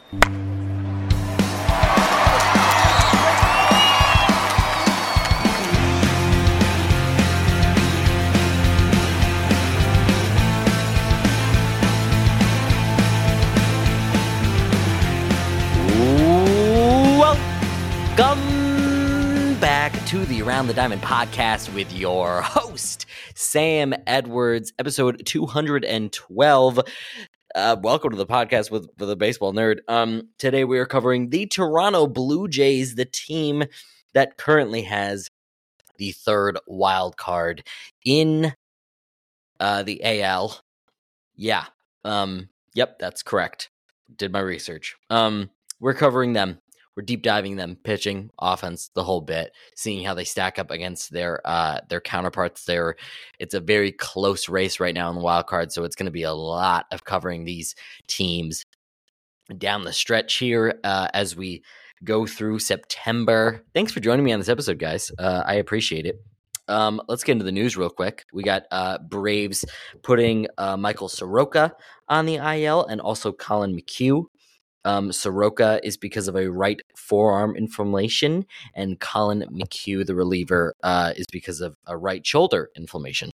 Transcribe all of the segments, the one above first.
Welcome back to the Around the Diamond podcast with your host, Sam Edwards, episode 212. Welcome to the podcast with the baseball nerd. Today we are covering the Toronto Blue Jays, the team that currently has the third wild card in the AL. Yeah. Yep, that's correct. Did my research. We're covering them. We're deep diving them, pitching, offense, the whole bit, seeing how they stack up against their counterparts there. It's a very close race right now in the wild card, so it's going to be a lot of covering these teams down the stretch here as we go through September. Thanks for joining me on this episode, guys. I appreciate it. Let's get into the news real quick. We got Braves putting Michael Soroka on the IL and also Colin McHugh. Soroka is because of a right forearm inflammation, and Colin McHugh, the reliever, is because of a right shoulder inflammation.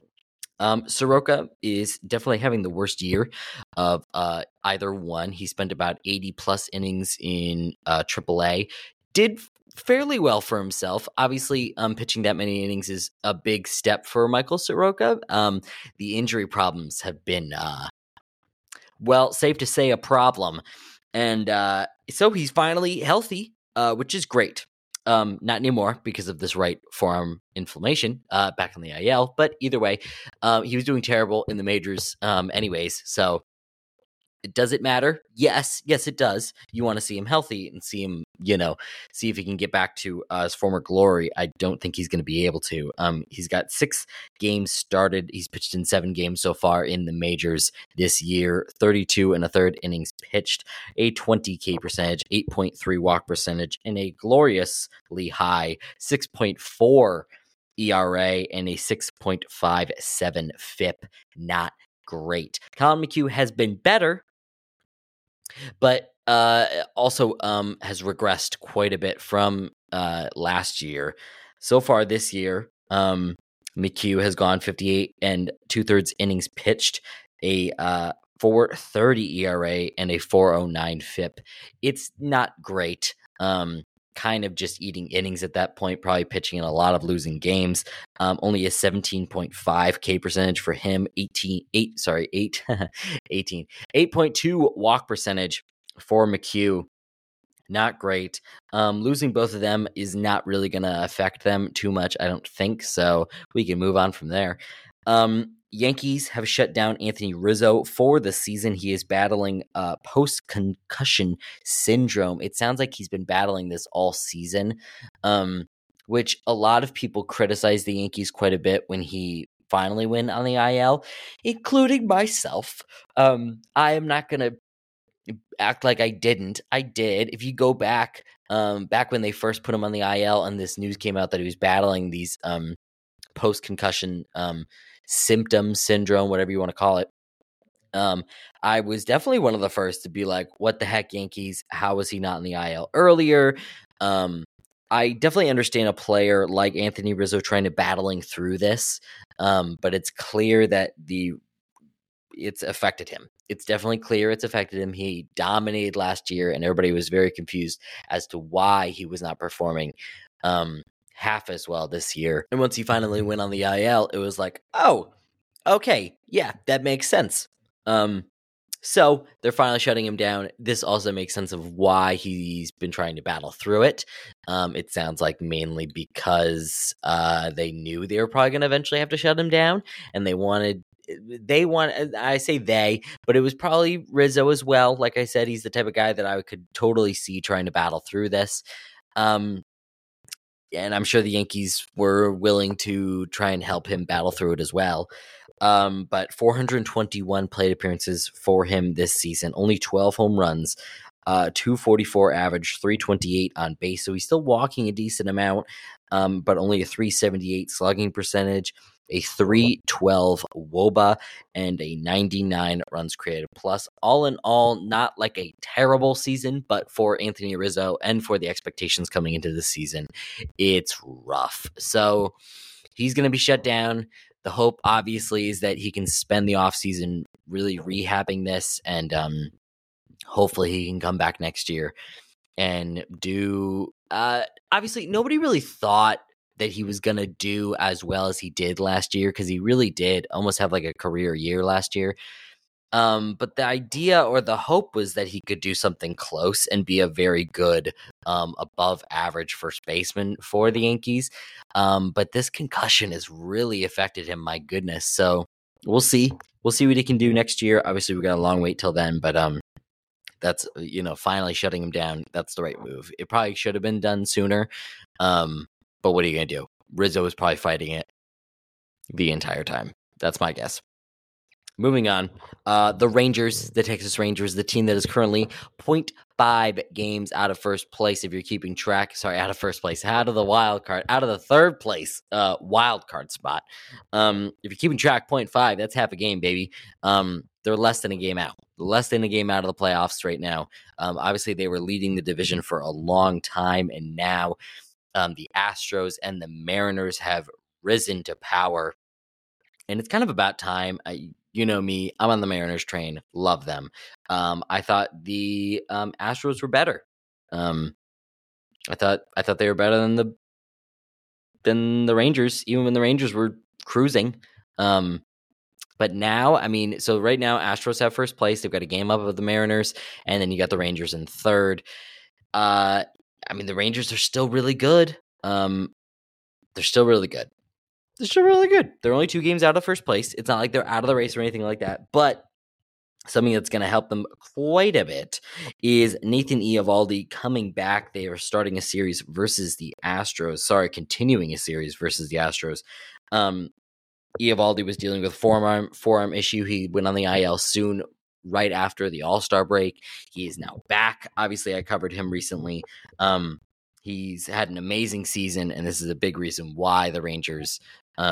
Soroka is definitely having the worst year of either one. He spent about 80-plus innings in AAA. Did fairly well for himself. Obviously, pitching that many innings is a big step for Michael Soroka. The injury problems have been, safe to say, a problem. And so he's finally healthy, which is great. Not anymore because of this right forearm inflammation back on the IL. But either way, he was doing terrible in the majors anyways. So does it matter? Yes, it does. You want to see him healthy and see him, see if he can get back to his former glory. I don't think he's going to be able to. He's got 6 games started. He's pitched in 7 games so far in the majors this year. 32 1/3 innings pitched, a 20 K percentage, 8.3 walk percentage, and a gloriously high 6.4 ERA and a 6.57 FIP. Not great. Colin McHugh has been better, but also has regressed quite a bit from last year. So far this year, McHugh has gone 58 2/3 innings pitched, a 4.30 ERA, and a 4.09 FIP. It's not great. Kind of just eating innings at that point, probably pitching in a lot of losing games. Only a 17.5 K percentage for him, 8.2 walk percentage for McHugh. Not great. Losing both of them is not really going to affect them too much, I don't think, so we can move on from there. Yankees have shut down Anthony Rizzo for the season. He is battling post-concussion syndrome. It sounds like he's been battling this all season, which a lot of people criticize the Yankees quite a bit when he finally went on the IL, including myself. I am not going to act like I didn't. I did. If you go back when they first put him on the IL and this news came out that he was battling these post-concussion syndrome, whatever you want to call it. I was definitely one of the first to be like, what the heck, Yankees? How was he not in the IL earlier? I definitely understand a player like Anthony Rizzo trying to battling through this, but it's clear that it's affected him. It's definitely clear it's affected him. He dominated last year, and everybody was very confused as to why he was not performing half as well this year. And once he finally went on the IL, it was like, oh, okay, yeah, that makes sense. So they're finally shutting him down. This also makes sense of why he's been trying to battle through it. It sounds like mainly because they knew they were probably going to eventually have to shut him down, and I say they, but it was probably Rizzo as well. Like I said, he's the type of guy that I could totally see trying to battle through this. And I'm sure the Yankees were willing to try and help him battle through it as well. But 421 plate appearances for him this season, only 12 home runs, 244 average, 328 on base. So he's still walking a decent amount, but only a 378 slugging percentage, a 312 WOBA, and a 99 runs created plus. All in all, not like a terrible season, but for Anthony Rizzo and for the expectations coming into the season, it's rough. So he's going to be shut down. The hope, obviously, is that he can spend the offseason really rehabbing this, and hopefully he can come back next year and do obviously nobody really thought that he was going to do as well as he did last year, because he really did almost have like a career year last year. But the idea or the hope was that he could do something close and be a very good above average first baseman for the Yankees. But this concussion has really affected him, my goodness. So we'll see what he can do next year. Obviously we got a long wait till then, but that's, finally shutting him down. That's the right move. It probably should have been done sooner. But what are you going to do? Rizzo was probably fighting it the entire time. That's my guess. Moving on, the Rangers, the Texas Rangers, the team that is currently 0.5 games out of first place. If you're keeping track, out of first place, out of the wild card, out of the third place wild card spot. If you're keeping track, 0.5, that's half a game, baby. They're less than a game out of the playoffs right now. Obviously, they were leading the division for a long time, and now the Astros and the Mariners have risen to power. And it's kind of about time. You know me, I'm on the Mariners train. Love them. I thought the Astros were better. I thought they were better than the Rangers, even when the Rangers were cruising. But now, so right now, Astros have first place. They've got a game up of the Mariners, and then you got the Rangers in third. The Rangers are still really good. They're still really good. They're only 2 games out of first place. It's not like they're out of the race or anything like that. But something that's going to help them quite a bit is Nathan Eovaldi coming back. They are starting a series versus the Astros. Continuing a series versus the Astros. Eovaldi was dealing with forearm issue. He went on the IL soon, right after the All-Star break. He is now back. Obviously, I covered him recently. He's had an amazing season, and this is a big reason why the Rangers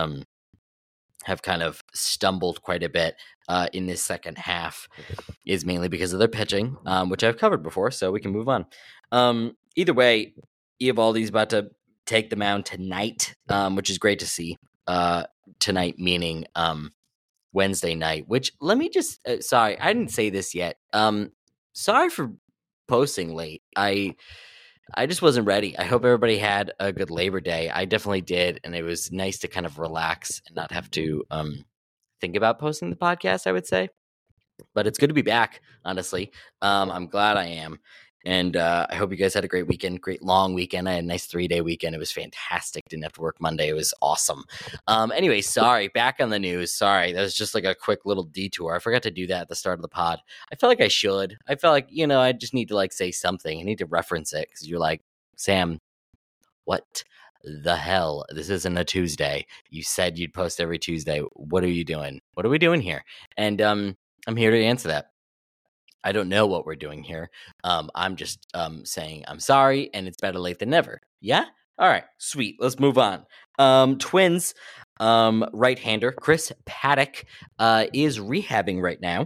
have kind of stumbled quite a bit in this second half, is mainly because of their pitching, which I've covered before, so we can move on. Either way, Eovaldi's about to take the mound tonight, which is great to see. Tonight meaning Wednesday night, which let me just sorry, I didn't say this yet. Sorry for posting late. I just wasn't ready. I hope everybody had a good Labor Day. I definitely did, and it was nice to kind of relax and not have to think about posting the podcast, I would say. But it's good to be back, honestly. I'm glad I am. And I hope you guys had a great weekend, great long weekend. I had a nice 3-day weekend. It was fantastic. Didn't have to work Monday. It was awesome. Anyway, sorry. Back on the news. Sorry. That was just like a quick little detour. I forgot to do that at the start of the pod. I felt like I should. I felt like, I just need to say something. I need to reference it because you're like, Sam, what the hell? This isn't a Tuesday. You said you'd post every Tuesday. What are you doing? What are we doing here? And I'm here to answer that. I don't know what we're doing here. I'm just saying I'm sorry, and it's better late than never. Yeah? All right, sweet. Let's move on. Twins right-hander Chris Paddack is rehabbing right now,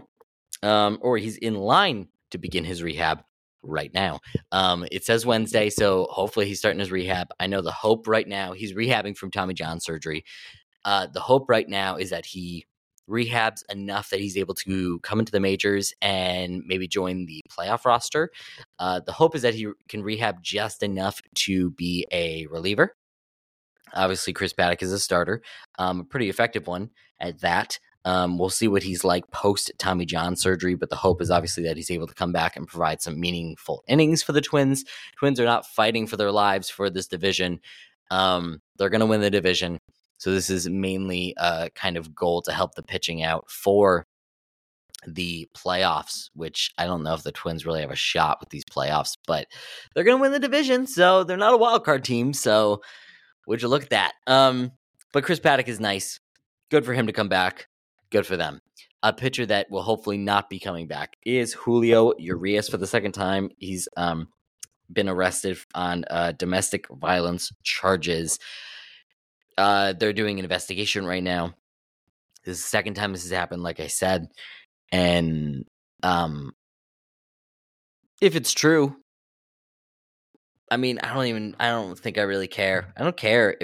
or he's in line to begin his rehab right now. It says Wednesday, so hopefully he's starting his rehab. I know the hope right now, he's rehabbing from Tommy John surgery. The hope right now is that he rehabs enough that he's able to come into the majors and maybe join the playoff roster. The hope is that he can rehab just enough to be a reliever. Obviously, Chris Paddack is a starter, a pretty effective one at that. We'll see what he's like post Tommy John surgery, but the hope is obviously that he's able to come back and provide some meaningful innings for the Twins. Twins are not fighting for their lives for this division. They're going to win the division. So this is mainly a kind of goal to help the pitching out for the playoffs, which I don't know if the Twins really have a shot with these playoffs, but they're going to win the division, so they're not a wild card team. So would you look at that? But Chris Paddack is nice. Good for him to come back. Good for them. A pitcher that will hopefully not be coming back is Julio Urias for the second time. He's been arrested on domestic violence charges. They're doing an investigation right now. This is the second time this has happened, like I said. And if it's true, I mean, I don't think I really care. I don't care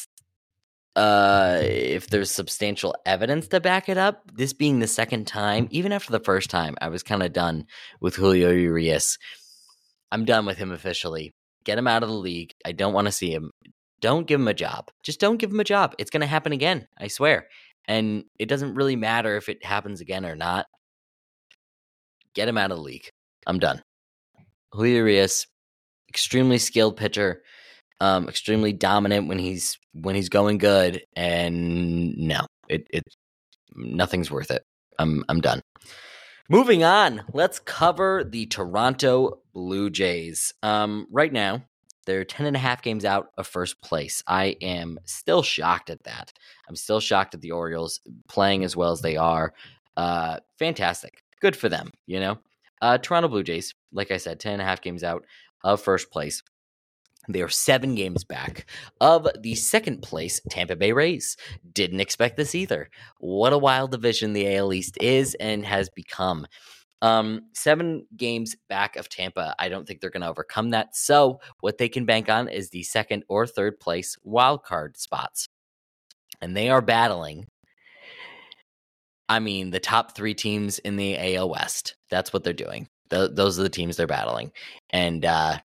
if there's substantial evidence to back it up. This being the second time, even after the first time, I was kind of done with Julio Urias. I'm done with him officially. Get him out of the league. I don't want to see him. Don't give him a job. Just don't give him a job. It's going to happen again, I swear. And it doesn't really matter if it happens again or not. Get him out of the league. I'm done. Julio Urias, extremely skilled pitcher, extremely dominant when he's going good, and no, it nothing's worth it. I'm done. Moving on, let's cover the Toronto Blue Jays. Right now, they're 10.5 games out of first place. I am still shocked at that. I'm still shocked at the Orioles playing as well as they are. Fantastic. Good for them, you know? Toronto Blue Jays, like I said, 10.5 games out of first place. They are 7 games back of the second place Tampa Bay Rays. Didn't expect this either. What a wild division the AL East is and has become. 7 games back of Tampa. I don't think they're going to overcome that. So what they can bank on is the second or third place wild card spots. And they are battling, the top 3 teams in the AL West. That's what they're doing. Those are the teams they're battling. And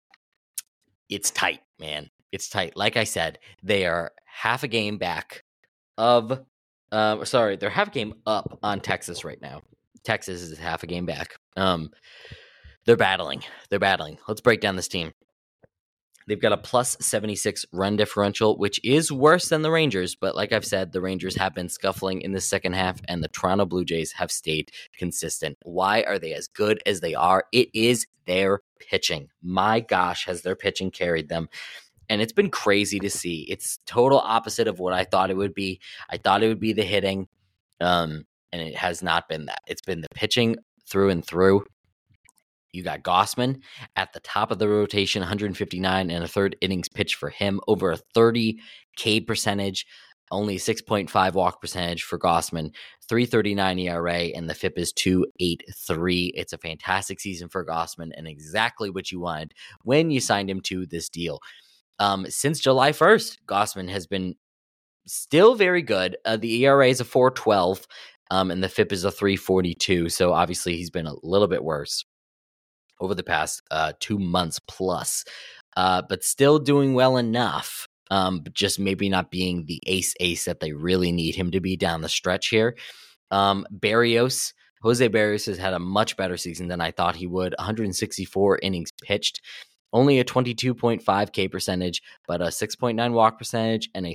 it's tight, man. It's tight. Like I said, they are half a game back of they're half a game up on Texas right now. Texas is half a game back. They're battling. Let's break down this team. They've got a plus 76 run differential, which is worse than the Rangers. But like I've said, the Rangers have been scuffling in the second half, and the Toronto Blue Jays have stayed consistent. Why are they as good as they are? It is their pitching. My gosh, has their pitching carried them. And it's been crazy to see. It's total opposite of what I thought it would be. I thought it would be the hitting, and it has not been that. It's been the pitching through and through. You got Gausman at the top of the rotation, 159 and a third innings pitched for him, over a 30 K percentage, only 6.5 walk percentage for Gausman, 3.39 ERA, and the FIP is 2.83. It's a fantastic season for Gausman and exactly what you wanted when you signed him to this deal. Since July 1st, Gausman has been still very good. The ERA is a 4.12, and the FIP is a 3.42. So obviously he's been a little bit worse over the past 2 months plus, but still doing well enough, but just maybe not being the ace that they really need him to be down the stretch here. Jose Berrios has had a much better season than I thought he would. 164 innings pitched, only a 22.5 K percentage, but a 6.9 walk percentage and a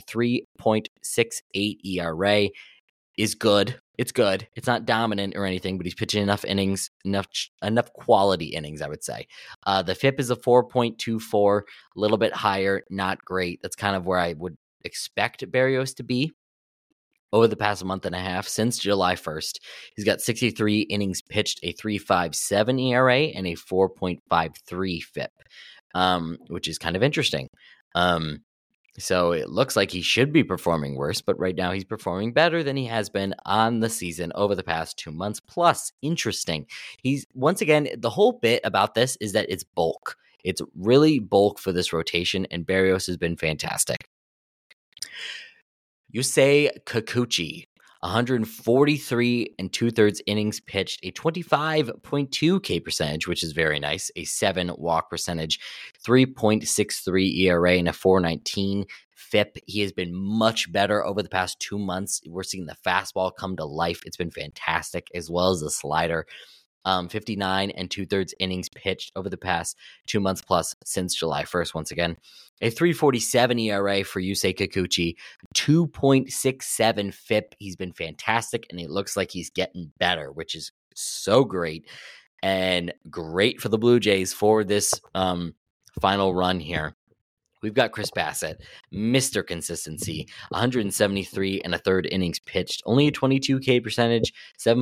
3.68 ERA is good. It's good. It's not dominant or anything, but he's pitching enough innings, enough quality innings, I would say. The FIP is a 4.24, a little bit higher, not great. That's kind of where I would expect Berrios to be over the past month and a half since July 1st. He's got 63 innings pitched, a 3.57 ERA, and a 4.53 FIP, which is kind of interesting. So it looks like he should be performing worse, but right now he's performing better than he has been on the season over the past 2 months. Plus, interesting. He's, once again, the whole bit about this is that it's bulk. It's really bulk for this rotation, and Berrios has been fantastic. Yusei Kikuchi, 143 and 2/3 innings pitched, a 25.2 K percentage, which is very nice, a 7 walk percentage, 3.63 ERA, and a 4.19 FIP. He has been much better over the past 2 months. We're seeing the fastball come to life. It's been fantastic, as well as the slider. 59 and 2/3 innings pitched over the past 2 months plus since July 1st, once again. A 3.47 ERA for Yusei Kikuchi, 2.67 FIP. He's been fantastic, and it looks like he's getting better, which is so great. And great for the Blue Jays for this final run here. We've got Chris Bassitt, Mr. Consistency, 173 and a third innings pitched, only a 22 K percentage,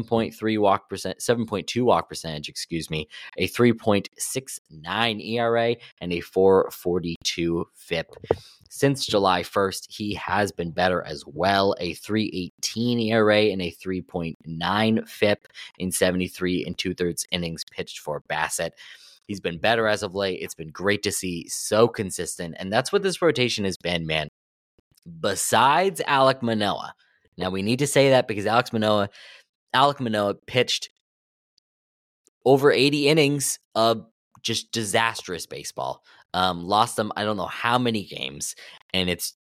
7.2 walk percentage, a 3.69 ERA, and a 4.42 FIP. Since July 1st, he has been better as well, a 3.18 ERA and a 3.9 FIP in 73 and 2/3 innings pitched for Bassitt. He's been better as of late. It's been great to see. So consistent. And that's what this rotation has been, man. Besides Alek Manoah. Now, we need to say that because Alek Manoah pitched over 80 innings of just disastrous baseball. Lost them, I don't know how many games. And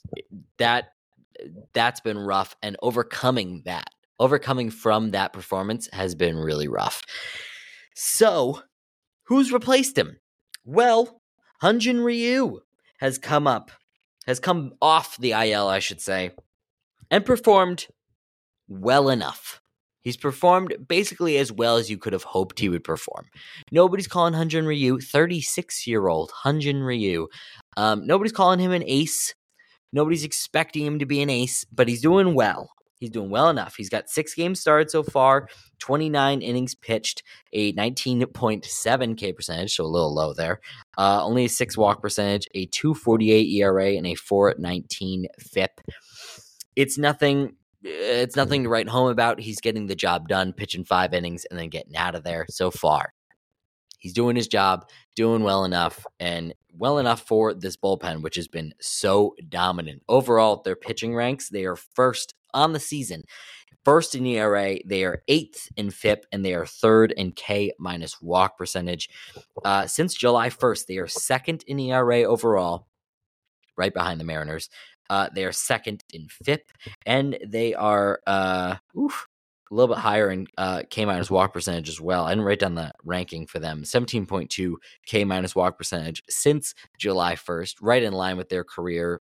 that's been rough. And overcoming from that performance has been really rough. So, who's replaced him? Well, Hyun-Jin Ryu has come off the IL, I should say, and performed well enough. He's performed basically as well as you could have hoped he would perform. Nobody's calling Hyun-Jin Ryu, 36-year-old Hyun-Jin Ryu. Nobody's calling him an ace. Nobody's expecting him to be an ace, but he's doing well. He's doing well enough. He's got 6 games started so far, 29 innings pitched, a 19.7 K percentage, so a little low there. Only a 6 walk percentage, a 2.48 ERA, and a 4.19 FIP. It's nothing to write home about. He's getting the job done, pitching 5 innings, and then getting out of there so far. He's doing his job, doing well enough, and well enough for this bullpen, which has been so dominant. Overall, their pitching ranks, they are first on the season. First in ERA, they are 8th in FIP, and they are 3rd in K minus walk percentage. Since July 1st, they are 2nd in ERA overall, right behind the Mariners. They are 2nd in FIP, and they are a little bit higher in K minus walk percentage as well. I didn't write down the ranking for them. 17.2 K minus walk percentage since July 1st, right in line with their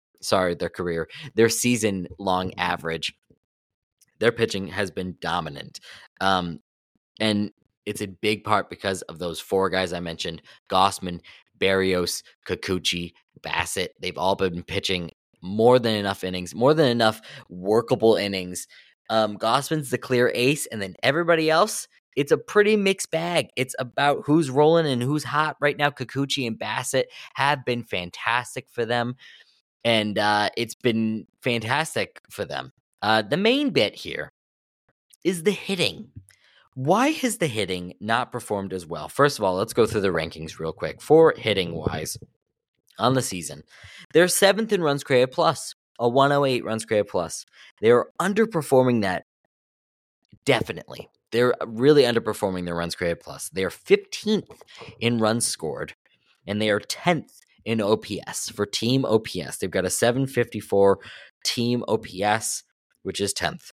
season long average. Their pitching has been dominant. And it's a big part because of those 4 guys I mentioned: Gausman, Berrios, Kikuchi, Bassitt. They've all been pitching more than enough innings, more than enough workable innings. Gausman's the clear ace, and then everybody else, it's a pretty mixed bag. It's about who's rolling and who's hot right now. Kikuchi and Bassitt have been fantastic for them, and it's been fantastic for them. The main bit here is the hitting. Why has the hitting not performed as well? First of all, let's go through the rankings real quick. For hitting-wise, on the season, they're 7th in runs created plus, a 108 runs created plus. They're underperforming that, definitely. They're really underperforming their runs created plus. They're 15th in runs scored, and they are 10th in OPS. For team OPS, they've got a 754 team OPS, which is 10th.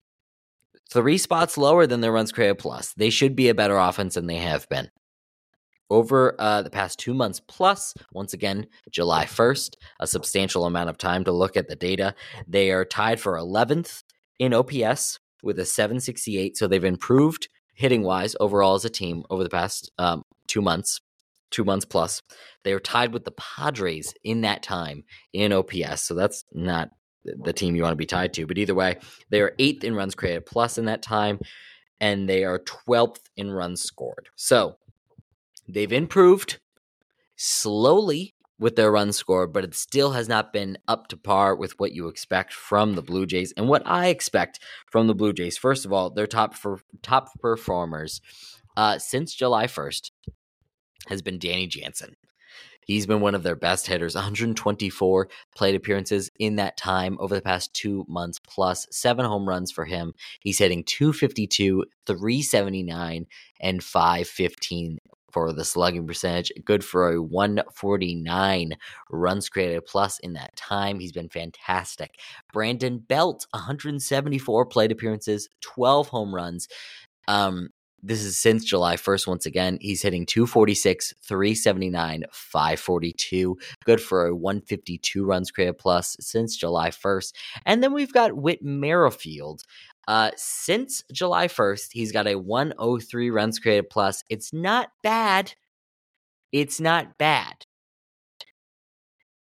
3 spots lower than their runs created plus. They should be a better offense than they have been. Over the past 2 months plus, once again, July 1st, a substantial amount of time to look at the data. They are tied for 11th in OPS with a 768, so they've improved hitting-wise overall as a team over the past 2 months plus. They are tied with the Padres in that time in OPS, so that's not the team you want to be tied to. But either way, they are 8th in runs created plus in that time, and they are 12th in runs scored. So they've improved slowly with their runs scored, but it still has not been up to par with what you expect from the Blue Jays and what I expect from the Blue Jays. First of all, their top performers since July 1st has been Danny Jansen. He's been one of their best hitters, 124 plate appearances in that time over the past 2 months plus, 7 home runs for him. He's hitting .252, .379, and .515 for the slugging percentage. Good for a 149 runs created plus in that time. He's been fantastic. Brandon Belt, 174 plate appearances, 12 home runs. This is since July 1st. Once again, he's hitting .246, .379, .542. Good for a 152 runs created plus since July 1st. And then we've got Whit Merrifield. Since July 1st, he's got a 103 runs created plus. It's not bad. It's not bad.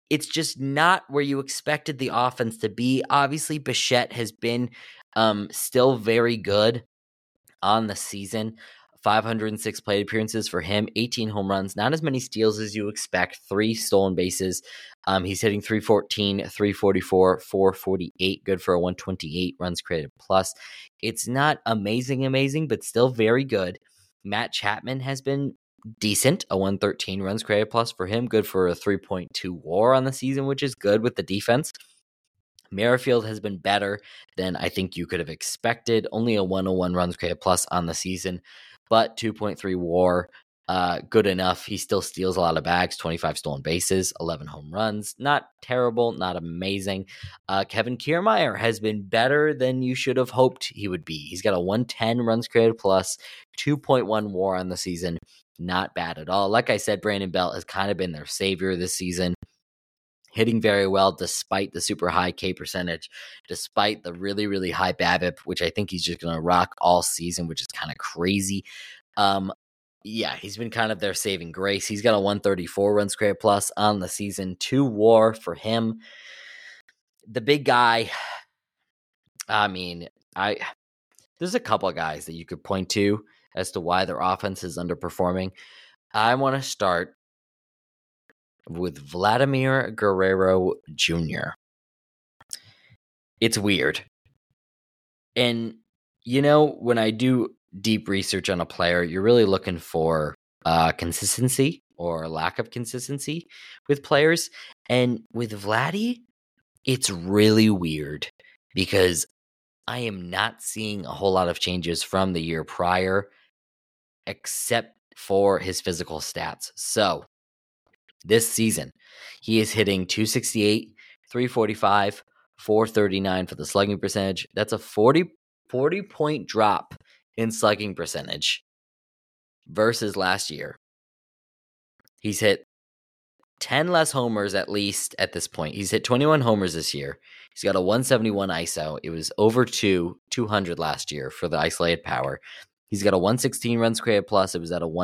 it's just not where you expected the offense to be. Obviously, Bichette has been still very good on the season. 506 plate appearances for him, 18 home runs, not as many steals as you expect, 3 stolen bases. He's hitting 314, 344, 448, good for a 128 runs created plus. It's not amazing, but still very good. Matt Chapman has been decent, a 113 runs created plus for him, good for a 3.2 WAR on the season, which is good with the defense. Merrifield has been better than I think you could have expected. Only a 101 runs created plus on the season, but 2.3 WAR, good enough. He still steals a lot of bags, 25 stolen bases, 11 home runs. Not terrible, not amazing. Kevin Kiermaier has been better than you should have hoped he would be. He's got a 110 runs created plus, 2.1 WAR on the season. Not bad at all. Like I said, Brandon Belt has kind of been their savior this season. Hitting very well despite the super high K percentage, despite the really, really high BABIP, which I think he's just going to rock all season, which is kind of crazy. Yeah, he's been kind of their saving grace. He's got a 134 runs created plus on the season, 2 WAR for him. The big guy, I mean, there's a couple of guys that you could point to as to why their offense is underperforming. I want to start with Vladimir Guerrero Jr. It's weird. And, when I do deep research on a player, you're really looking for consistency or lack of consistency with players. And with Vladdy, it's really weird because I am not seeing a whole lot of changes from the year prior, except for his physical stats. So, this season, he is hitting 268, 345, 439 for the slugging percentage. That's a 40-point drop in slugging percentage versus last year. He's hit 10 less homers at least at this point. He's hit 21 homers this year. He's got a 171 ISO. It was over 200 last year for the isolated power. He's got a 116 runs created plus. It was at a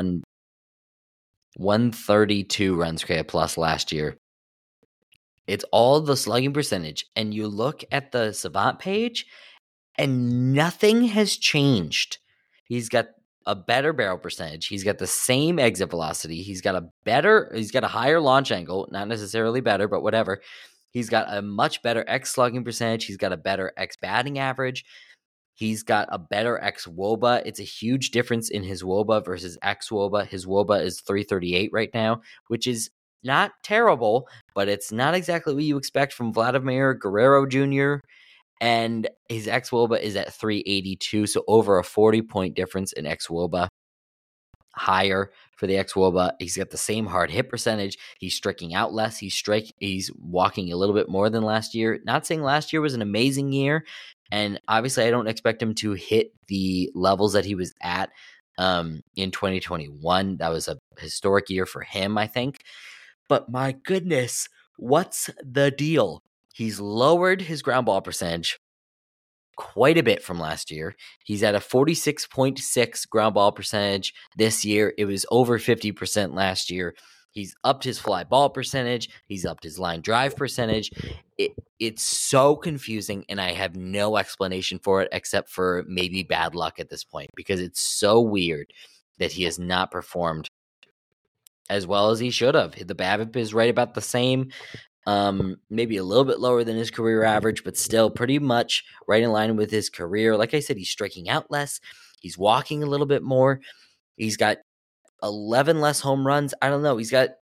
132 runs created plus last year. It's all the slugging percentage. And you look at the Savant page and nothing has changed. He's got a better barrel percentage. He's got the same exit velocity. He's got a higher launch angle, not necessarily better, but whatever. He's got a much better X slugging percentage. He's got a better X batting average. He's got a better xWOBA. It's a huge difference in his WOBA versus xWOBA. His WOBA is 338 right now, which is not terrible, but it's not exactly what you expect from Vladimir Guerrero Jr. And his xWOBA is at 382, so over a 40-point difference in xWOBA. Higher for the xWOBA. He's got the same hard hit percentage. He's striking out less. He's walking a little bit more than last year. Not saying last year was an amazing year, and obviously I don't expect him to hit the levels that he was at in 2021. That was a historic year for him, I think. But my goodness, what's the deal? He's lowered his ground ball percentage quite a bit from last year. He's at a 46.6 ground ball percentage this year. It was over 50% last year. He's upped his fly ball percentage. He's upped his line drive percentage. It's so confusing, and I have no explanation for it except for maybe bad luck at this point, because it's so weird that he has not performed as well as he should have. The BABIP is right about the same. Maybe a little bit lower than his career average, but still pretty much right in line with his career. Like I said, he's striking out less. He's walking a little bit more. He's got 11 less home runs. I don't know. He's got,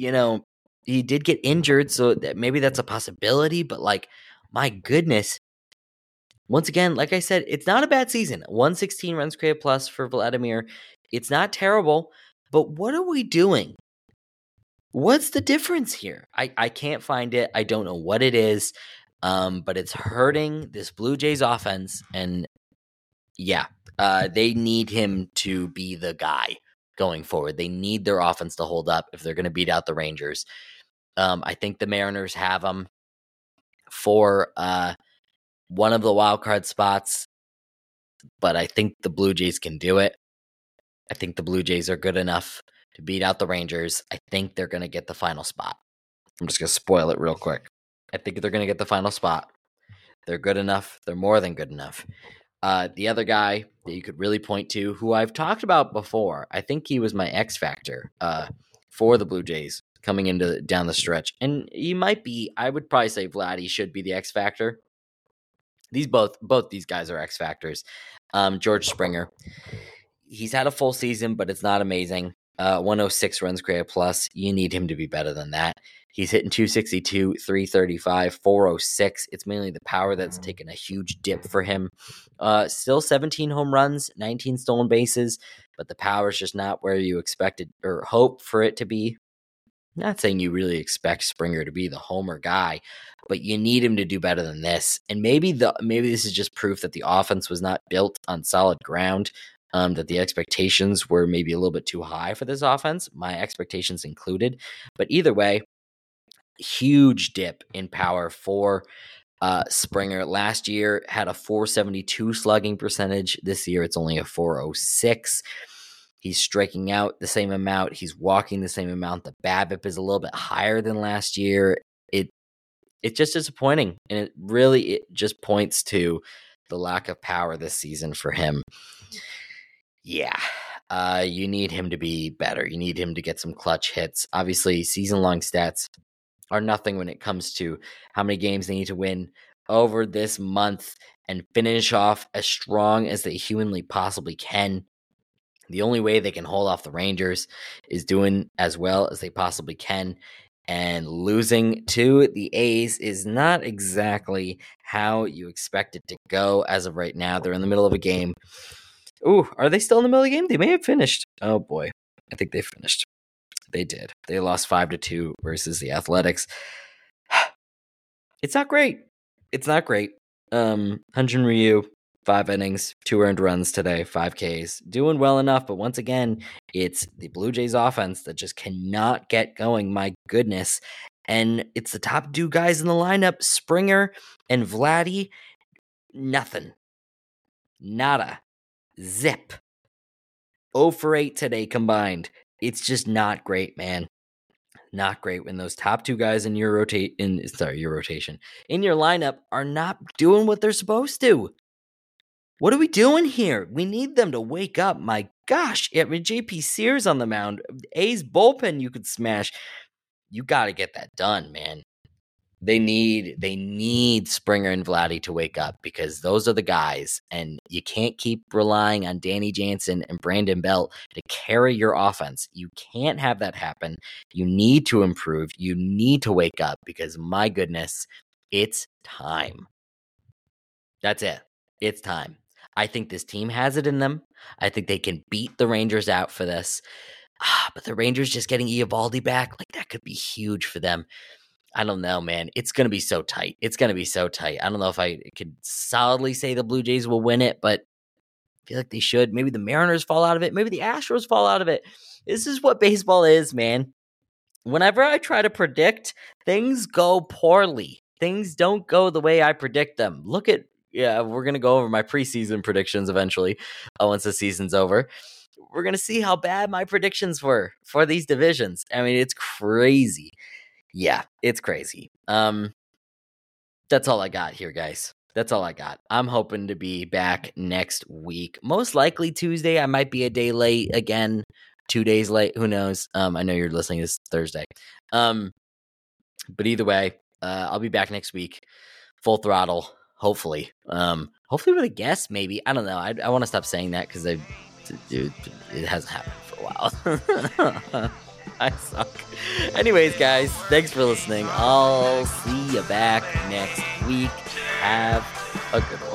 he did get injured, so maybe that's a possibility, but my goodness. Once again, like I said, it's not a bad season. 116 runs created plus for Vladimir. It's not terrible, but what are we doing? What's the difference here? I can't find it. I don't know what it is, but it's hurting this Blue Jays offense. And yeah, they need him to be the guy going forward. They need their offense to hold up if they're going to beat out the Rangers. I think the Mariners have them for one of the wild card spots, but I think the Blue Jays can do it. I think the Blue Jays are good enough to beat out the Rangers. I think they're going to get the final spot. I'm just going to spoil it real quick. I think they're going to get the final spot. They're good enough. They're more than good enough. The other guy that you could really point to, who I've talked about before, I think he was my X factor for the Blue Jays coming into down the stretch. And he might be, I would probably say Vladdy should be the X factor. Both these guys are X factors. George Springer, he's had a full season, but it's not amazing. 106 runs created plus. You need him to be better than that. He's hitting 262, 335, 406. It's mainly the power that's taken a huge dip for him. Still 17 home runs, 19 stolen bases, but the power is just not where you expected or hope for it to be. Not saying you really expect Springer to be the homer guy, but you need him to do better than this. And maybe this is just proof that the offense was not built on solid ground. That the expectations were maybe a little bit too high for this offense, my expectations included. But either way, huge dip in power for Springer. Last year had a 472 slugging percentage. This year it's only a 406. He's striking out the same amount. He's walking the same amount. The BABIP is a little bit higher than last year. It's just disappointing, and it just points to the lack of power this season for him. Yeah, you need him to be better. You need him to get some clutch hits. Obviously, season-long stats are nothing when it comes to how many games they need to win over this month and finish off as strong as they humanly possibly can. The only way they can hold off the Rangers is doing as well as they possibly can. And losing to the A's is not exactly how you expect it to go as of right now. They're in the middle of a game. Ooh, are they still in the middle of the game? They may have finished. Oh, boy. I think they finished. They did. They lost 5-2 versus the Athletics. It's not great. It's not great. Hyun-Jin Ryu, 5 innings, 2 earned runs today, 5 Ks. Doing well enough, but once again, it's the Blue Jays offense that just cannot get going. My goodness. And it's the top 2 guys in the lineup, Springer and Vladdy. Nothing. Nada. Zip. 0 for 8 today combined. It's just not great, man. Not great when those top 2 guys in your rotation, in your lineup are not doing what they're supposed to. What are we doing here? We need them to wake up. My gosh, JP Sears on the mound, A's bullpen you could smash. You got to get that done, man. They need Springer and Vladdy to wake up, because those are the guys, and you can't keep relying on Danny Jansen and Brandon Belt to carry your offense. You can't have that happen. You need to improve. You need to wake up, because my goodness, it's time. That's it. It's time. I think this team has it in them. I think they can beat the Rangers out for this. But the Rangers just getting Eovaldi back, that could be huge for them. I don't know, man. It's going to be so tight. I don't know if I could solidly say the Blue Jays will win it, but I feel like they should. Maybe the Mariners fall out of it. Maybe the Astros fall out of it. This is what baseball is, man. Whenever I try to predict, things go poorly. Things don't go the way I predict them. We're going to go over my preseason predictions eventually once the season's over. We're going to see how bad my predictions were for these divisions. I mean, it's crazy. Yeah, it's crazy. That's all I got here, guys. That's all I got. I'm hoping to be back next week. Most likely Tuesday. I might be a day late again, 2 days late. Who knows? I know you're listening this Thursday. But either way, I'll be back next week, full throttle. Hopefully with a guest, maybe. I don't know. I want to stop saying that because it hasn't happened for a while. I suck. Anyways, guys, thanks for listening. I'll see you back next week. Have a good one.